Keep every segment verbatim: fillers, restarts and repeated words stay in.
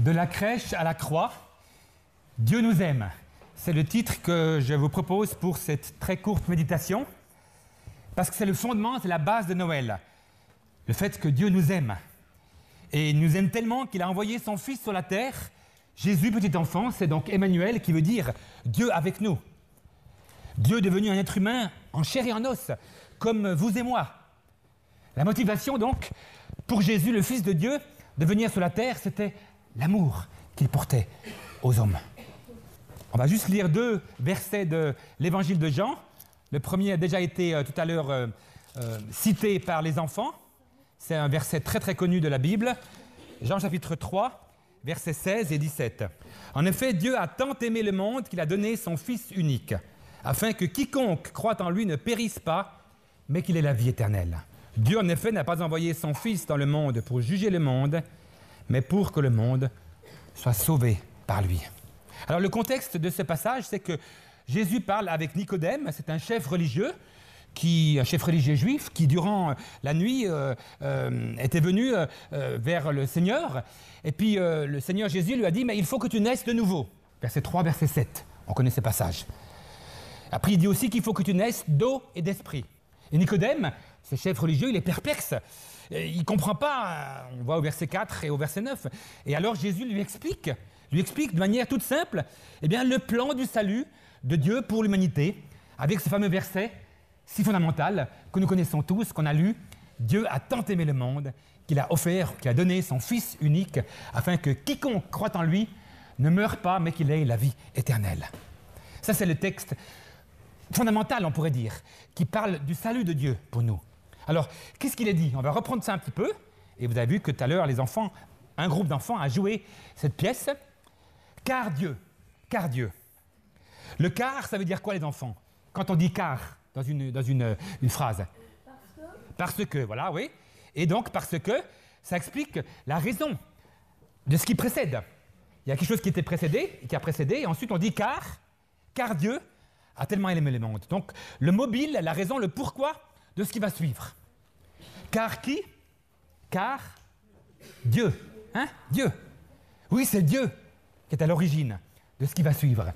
De la crèche à la croix, Dieu nous aime. C'est le titre que je vous propose pour cette très courte méditation, parce que c'est le fondement, c'est la base de Noël. Le fait que Dieu nous aime. Et il nous aime tellement qu'il a envoyé son Fils sur la terre. Jésus, petit enfant, c'est donc Emmanuel qui veut dire Dieu avec nous. Dieu devenu un être humain en chair et en os, comme vous et moi. La motivation donc, pour Jésus, le Fils de Dieu, de venir sur la terre, c'était l'amour qu'il portait aux hommes. On va juste lire deux versets de l'évangile de Jean. Le premier a déjà été euh, tout à l'heure euh, euh, cité par les enfants. C'est un verset très très connu de la Bible. Jean chapitre trois, versets seize et dix-sept. En effet, Dieu a tant aimé le monde qu'il a donné son Fils unique, afin que quiconque croit en lui ne périsse pas, mais qu'il ait la vie éternelle. Dieu, en effet, n'a pas envoyé son Fils dans le monde pour juger le monde, mais pour que le monde soit sauvé par lui. Alors, le contexte de ce passage, c'est que Jésus parle avec Nicodème, c'est un chef religieux, qui, un chef religieux juif, qui, durant la nuit, euh, euh, était venu euh, vers le Seigneur. Et puis, euh, le Seigneur Jésus lui a dit « Mais il faut que tu naisses de nouveau ». Verset trois, verset sept. On connaît ce passage. Après, il dit aussi qu'il faut que tu naisses d'eau et d'esprit. Et Nicodème, ce chef religieux, il est perplexe. Il ne comprend pas, on voit au verset quatre et au verset neuf. Et alors Jésus lui explique, lui explique de manière toute simple, eh bien, le plan du salut de Dieu pour l'humanité, avec ce fameux verset si fondamental que nous connaissons tous, qu'on a lu. Dieu a tant aimé le monde qu'il a offert, qu'il a donné son Fils unique, afin que quiconque croit en lui ne meure pas, mais qu'il ait la vie éternelle. Ça, c'est le texte fondamental, on pourrait dire, qui parle du salut de Dieu pour nous. Alors, qu'est-ce qu'il est dit? On va reprendre ça un petit peu. Et vous avez vu que tout à l'heure, les enfants, un groupe d'enfants a joué cette pièce. Car Dieu, car Dieu. Le car, ça veut dire quoi, les enfants? Quand on dit car dans une, dans une, une phrase. Parce que. Parce que, voilà, oui. Et donc, parce que, ça explique la raison de ce qui précède. Il y a quelque chose qui était précédé, qui a précédé, et ensuite on dit car, car Dieu a tellement aimé le monde. Donc, le mobile, la raison, le pourquoi de ce qui va suivre. Car qui? Car Dieu. Hein? Dieu. Oui, c'est Dieu qui est à l'origine de ce qui va suivre.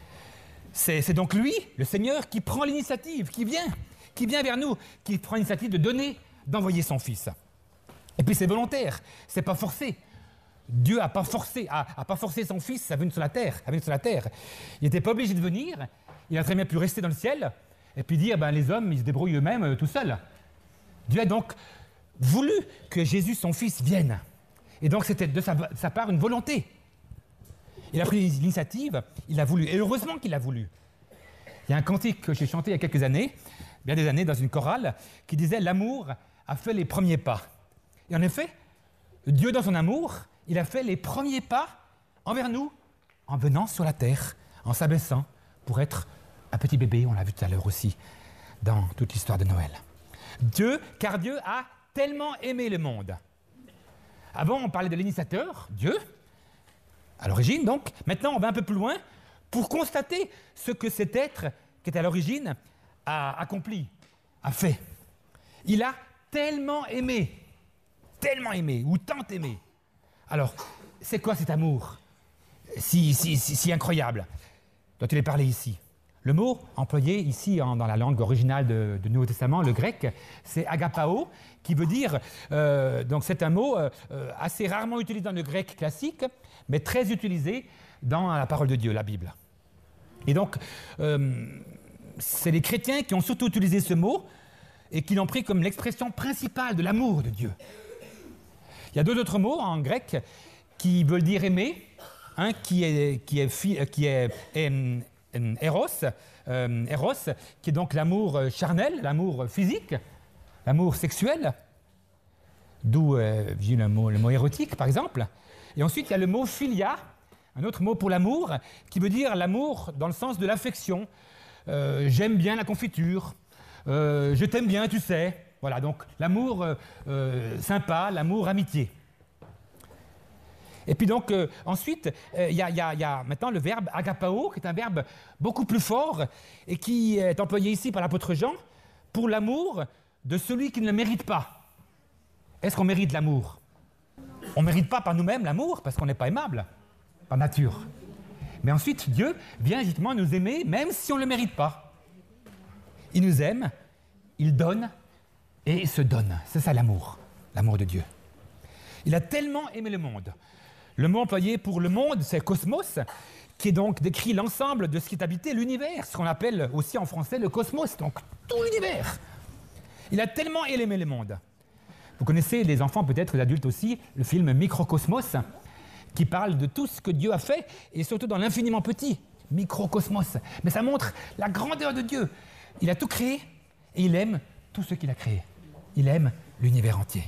C'est, c'est donc lui, le Seigneur, qui prend l'initiative, qui vient, qui vient vers nous, qui prend l'initiative de donner, d'envoyer son Fils. Et puis c'est volontaire, c'est pas forcé. Dieu n'a pas forcé, a, a pas forcé son Fils à venir sur la terre, à venir sur la terre. Il n'était pas obligé de venir. Il a très bien pu rester dans le ciel et puis dire, ben, les hommes, ils se débrouillent eux-mêmes euh, tout seuls. Dieu a donc voulu que Jésus, son Fils, vienne. Et donc, c'était de sa, de sa part une volonté. Il a pris l'initiative, il a voulu. Et heureusement qu'il a voulu. Il y a un cantique que j'ai chanté il y a quelques années, bien des années, dans une chorale, qui disait « L'amour a fait les premiers pas ». Et en effet, Dieu, dans son amour, il a fait les premiers pas envers nous, en venant sur la terre, en s'abaissant, pour être un petit bébé, on l'a vu tout à l'heure aussi, dans toute l'histoire de Noël. Dieu, car Dieu a tellement aimé le monde. Avant, on parlait de l'initiateur, Dieu, à l'origine donc. Maintenant, on va un peu plus loin pour constater ce que cet être qui est à l'origine a accompli, a fait. Il a tellement aimé, tellement aimé, ou tant aimé. Alors, c'est quoi cet amour si, si, si, si incroyable dont il est parlé ici? Le mot employé ici en, dans la langue originale de, du Nouveau Testament, le grec, c'est agapao, qui veut dire, euh, donc c'est un mot euh, assez rarement utilisé dans le grec classique, mais très utilisé dans la parole de Dieu, la Bible. Et donc, euh, c'est les chrétiens qui ont surtout utilisé ce mot et qui l'ont pris comme l'expression principale de l'amour de Dieu. Il y a deux autres mots en grec qui veulent dire aimer, un qui est, qui est, fi, qui est, est Eros, euh, Eros, qui est donc l'amour charnel, l'amour physique, l'amour sexuel, d'où euh, vient le mot, le mot érotique, par exemple. Et ensuite, il y a le mot philia, un autre mot pour l'amour, qui veut dire l'amour dans le sens de l'affection. Euh, j'aime bien la confiture, euh, je t'aime bien, tu sais. Voilà, donc l'amour euh, euh, sympa, l'amour amitié. Et puis donc, euh, ensuite, il euh, y, y, y a maintenant le verbe agapao, qui est un verbe beaucoup plus fort et qui est employé ici par l'apôtre Jean pour l'amour de celui qui ne le mérite pas. Est-ce qu'on mérite l'amour? On ne mérite pas par nous-mêmes l'amour parce qu'on n'est pas aimable, par nature. Mais ensuite, Dieu vient justement nous aimer même si on ne le mérite pas. Il nous aime, il donne et il se donne. C'est ça l'amour, l'amour de Dieu. Il a tellement aimé le monde. Le mot employé pour le monde, c'est cosmos, qui est donc décrit l'ensemble de ce qui est habité, l'univers, ce qu'on appelle aussi en français le cosmos, donc tout l'univers. Il a tellement aimé le monde. Vous connaissez, les enfants peut-être, les adultes aussi, le film Microcosmos, qui parle de tout ce que Dieu a fait, et surtout dans l'infiniment petit, Microcosmos. Mais ça montre la grandeur de Dieu. Il a tout créé, et il aime tout ce qu'il a créé. Il aime l'univers entier.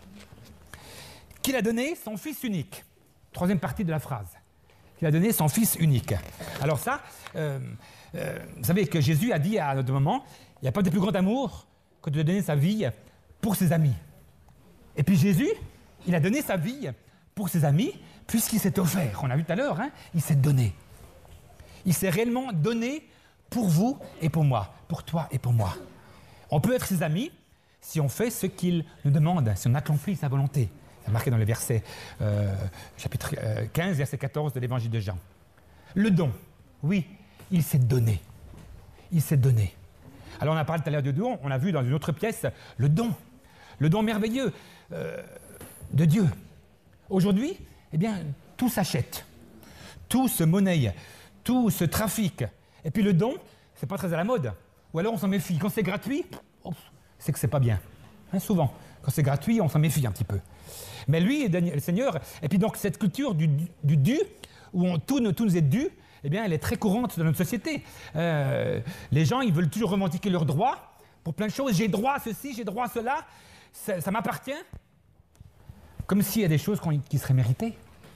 Qu'il a donné son Fils unique. Troisième partie de la phrase. Qu'il a donné son Fils unique. Alors ça, euh, euh, vous savez que Jésus a dit à un autre moment, il n'y a pas de plus grand amour que de donner sa vie pour ses amis. Et puis Jésus, il a donné sa vie pour ses amis, puisqu'il s'est offert. On a vu tout à l'heure, hein, il s'est donné. Il s'est réellement donné pour vous et pour moi, pour toi et pour moi. On peut être ses amis si on fait ce qu'il nous demande, si on accomplit sa volonté. C'est marqué dans le verset euh, chapitre quinze, verset quatorze de l'évangile de Jean. Le don, oui, il s'est donné. Il s'est donné. Alors on a parlé tout à l'heure de don, on a vu dans une autre pièce le don, le don merveilleux euh, de Dieu. Aujourd'hui, eh bien, tout s'achète, tout se monnaie, tout se trafique. Et puis le don, c'est pas très à la mode. Ou alors on s'en méfie. Quand c'est gratuit, oh, c'est que c'est pas bien. Hein, souvent, quand c'est gratuit, on s'en méfie un petit peu. Mais lui, le Seigneur, et puis donc cette culture du, du dû, où on, tout, tout nous est dû, eh bien, elle est très courante dans notre société. Euh, les gens, ils veulent toujours revendiquer leurs droits pour plein de choses. J'ai droit à ceci, j'ai droit à cela, ça, ça m'appartient. Comme s'il y a des choses qui seraient méritées.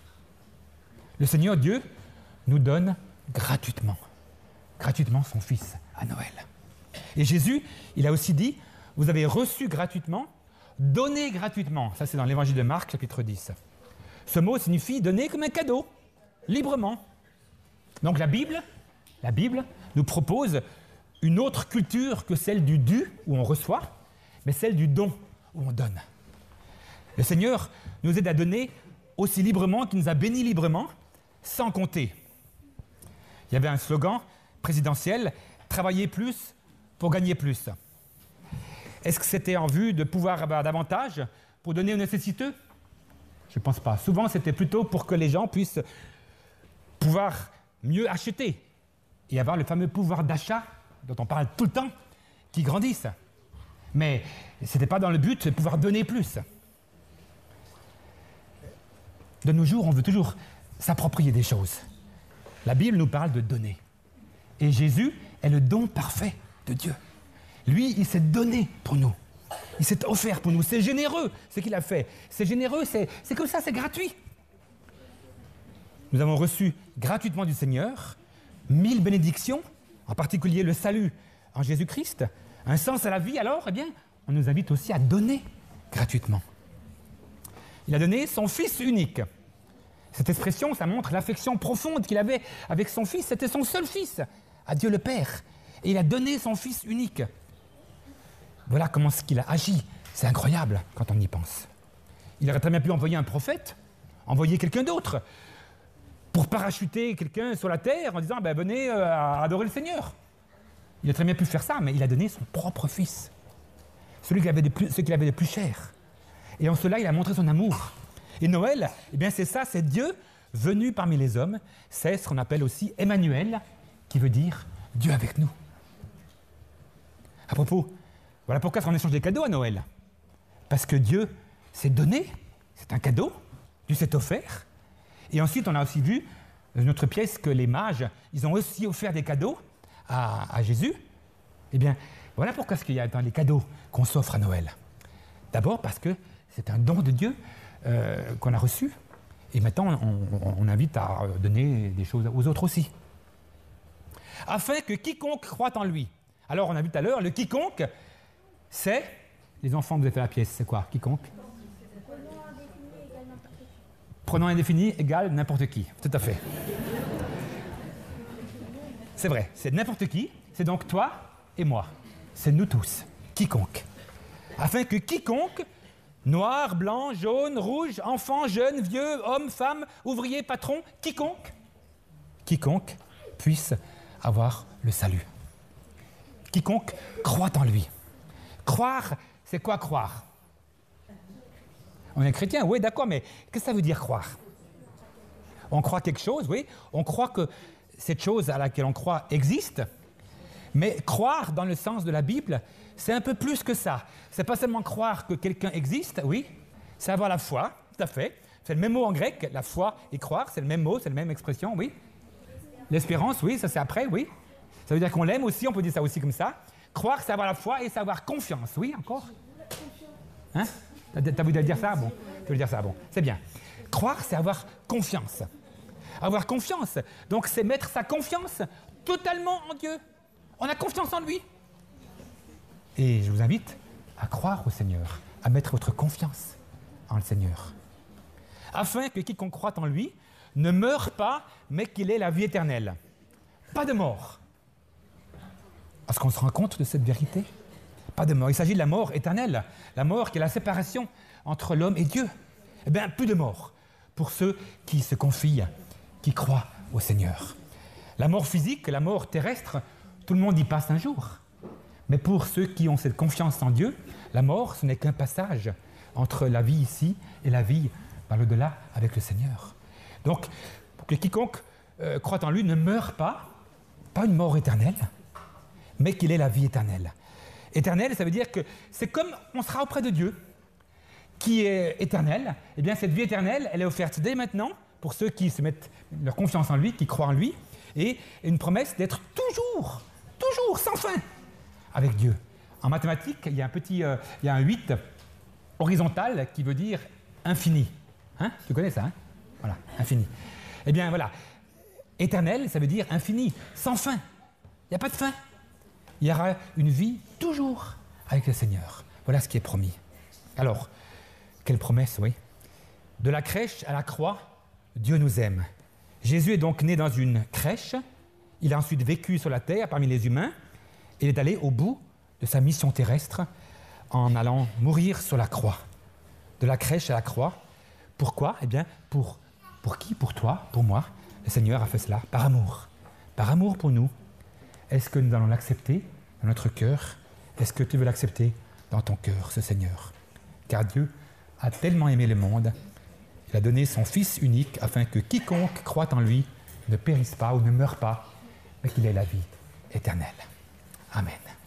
Le Seigneur Dieu nous donne gratuitement, gratuitement son Fils à Noël. Et Jésus, il a aussi dit, vous avez reçu gratuitement, donné gratuitement. Ça, c'est dans l'évangile de Marc, chapitre dix. Ce mot signifie donner comme un cadeau, librement. Donc la Bible, la Bible nous propose une autre culture que celle du dû, où on reçoit, mais celle du don, où on donne. Le Seigneur nous aide à donner aussi librement qu'il nous a bénis librement, sans compter. Il y avait un slogan présidentiel, « Travailler plus pour gagner plus ». Est-ce que c'était en vue de pouvoir avoir davantage pour donner aux nécessiteux? Je ne pense pas. Souvent, c'était plutôt pour que les gens puissent pouvoir mieux acheter et avoir le fameux pouvoir d'achat dont on parle tout le temps, qui grandisse. Mais ce n'était pas dans le but de pouvoir donner plus. De nos jours, on veut toujours s'approprier des choses. La Bible nous parle de donner. Et Jésus est le don parfait de Dieu. Lui, il s'est donné pour nous. Il s'est offert pour nous. C'est généreux, ce qu'il a fait. C'est généreux, c'est, c'est comme ça, c'est gratuit. Nous avons reçu gratuitement du Seigneur mille bénédictions, en particulier le salut en Jésus-Christ, un sens à la vie. Alors, eh bien, on nous invite aussi à donner gratuitement. Il a donné son Fils unique. Cette expression, ça montre l'affection profonde qu'il avait avec son Fils. C'était son seul Fils, à Dieu le Père. Et il a donné son Fils unique. Voilà comment ce qu'il a agi. C'est incroyable quand on y pense. Il aurait très bien pu envoyer un prophète, envoyer quelqu'un d'autre, pour parachuter quelqu'un sur la terre en disant ben, « venez euh, à adorer le Seigneur ». Il a très bien pu faire ça, mais il a donné son propre Fils, celui qu'il avait de plus, ce qu'il avait de plus cher. Et en cela, il a montré son amour. Et Noël, eh bien, c'est ça, c'est Dieu venu parmi les hommes. C'est ce qu'on appelle aussi Emmanuel, qui veut dire Dieu avec nous. À propos, voilà pourquoi on échange des cadeaux à Noël. Parce que Dieu s'est donné, c'est un cadeau, Dieu s'est offert. Et ensuite, on a aussi vu dans notre pièce que les mages, ils ont aussi offert des cadeaux à, à Jésus. Eh bien, voilà pourquoi ce qu'il y a dans les cadeaux qu'on s'offre à Noël. D'abord parce que c'est un don de Dieu euh, qu'on a reçu. Et maintenant, on, on, on invite à donner des choses aux autres aussi. Afin que quiconque croit en lui. Alors, on a vu tout à l'heure, le quiconque, c'est... Les enfants, vous avez fait la pièce, c'est quoi, quiconque? Pronom indéfini égale n'importe qui. Tout à fait. C'est vrai, c'est n'importe qui. C'est donc toi et moi. C'est nous tous. Quiconque. Afin que quiconque Noir, blanc, jaune, rouge, enfant, jeune, vieux, homme, femme, ouvrier, patron, quiconque, quiconque puisse avoir le salut. Quiconque croit en lui. Croire, c'est quoi croire? On est chrétien, oui, d'accord, mais qu'est-ce que ça veut dire croire? On croit quelque chose, oui, on croit que cette chose à laquelle on croit existe, mais croire dans le sens de la Bible, c'est un peu plus que ça. C'est pas seulement croire que quelqu'un existe, oui, c'est avoir la foi, tout à fait. C'est le même mot en grec, la foi et croire, c'est le même mot, c'est la même expression, oui. L'espérance, oui, ça c'est après, oui. Ça veut dire qu'on l'aime aussi, on peut dire ça aussi comme ça. Croire, c'est avoir la foi et c'est avoir confiance, oui, encore. Hein? T'as voulu dire ça? Bon, tu veux dire ça, bon, c'est bien. Croire, c'est avoir confiance. Avoir confiance, donc c'est mettre sa confiance totalement en Dieu. On a confiance en lui. Et je vous invite à croire au Seigneur, à mettre votre confiance en le Seigneur. Afin que quiconque croit en lui ne meure pas, mais qu'il ait la vie éternelle. Pas de mort. Est-ce qu'on se rend compte de cette vérité? Pas de mort. Il s'agit de la mort éternelle. La mort qui est la séparation entre l'homme et Dieu. Eh bien, plus de mort pour ceux qui se confient, qui croient au Seigneur. La mort physique, la mort terrestre, tout le monde y passe un jour. Mais pour ceux qui ont cette confiance en Dieu, la mort, ce n'est qu'un passage entre la vie ici et la vie par l'au-delà avec le Seigneur. Donc, pour que quiconque euh, croit en lui ne meure pas, pas une mort éternelle, mais qu'il ait la vie éternelle. Éternelle, ça veut dire que c'est comme on sera auprès de Dieu, qui est éternel. Eh bien, cette vie éternelle, elle est offerte dès maintenant pour ceux qui se mettent leur confiance en lui, qui croient en lui, et une promesse d'être toujours, toujours, sans fin, avec Dieu. En mathématiques, il y a un petit, euh, il y a un huit horizontal qui veut dire infini. Hein? Tu connais ça, hein? Voilà, infini. Eh bien, voilà. Éternel, ça veut dire infini, sans fin. Il n'y a pas de fin. Il y aura une vie toujours avec le Seigneur. Voilà ce qui est promis. Alors, quelle promesse, oui. De la crèche à la croix, Dieu nous aime. Jésus est donc né dans une crèche. Il a ensuite vécu sur la terre parmi les humains. Il est allé au bout de sa mission terrestre en allant mourir sur la croix. De la crèche à la croix. Pourquoi? Eh bien, pour, pour qui? Pour toi, pour moi. Le Seigneur a fait cela par amour. Par amour pour nous. Est-ce que nous allons l'accepter dans notre cœur? Est-ce que tu veux l'accepter dans ton cœur, ce Seigneur? Car Dieu a tellement aimé le monde, il a donné son Fils unique afin que quiconque croit en lui ne périsse pas ou ne meure pas, mais qu'il ait la vie éternelle. Amen.